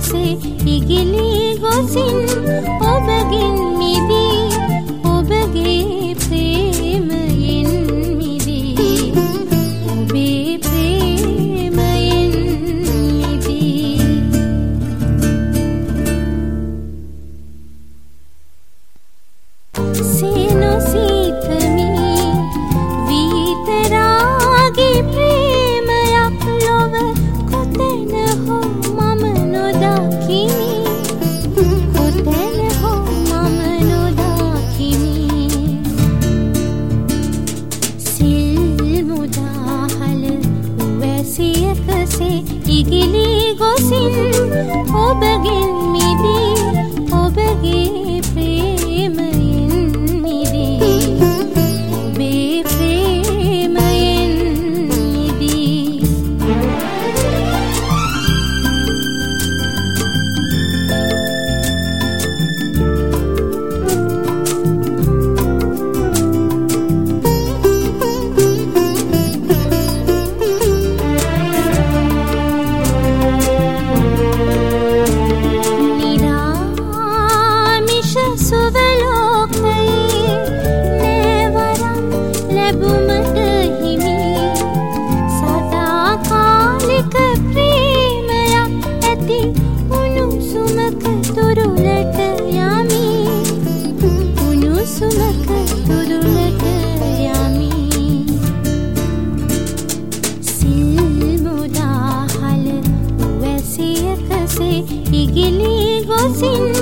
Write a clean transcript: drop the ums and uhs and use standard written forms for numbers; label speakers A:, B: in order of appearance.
A: එකසේ ඉගිලී ගොසින් ඔබගෙන් මිදී ඔබගේ ප්‍රේමයෙන් මිදී ඔබේ ප්‍රේමයෙන් මිදී සීනු සීතමි විතරාගේ ප්‍රේමයක් ලොව කොතැන හෝ මම නොදකිමි කොතැන හෝ මම නොදකිමි සිල් මුදාහල වැසියකසේ ඉගිලී ගොසින් ඔබගෙන් මිදී ඔබගේ ප්‍රේමයෙන් මිදී ඔබේ ප්‍රේමයෙන් මිදී නිරාමිෂ සුවලෝකයේ නෑවරම් ලැබුමට හිමි සදාකාලික ප්‍රේමයක් ඇති උණුසුමක තුරුලට යමි උණුසුමක තුරුලට යමි සිල් මුදාහල වැසියකසේ ඉගිලී ගොසින්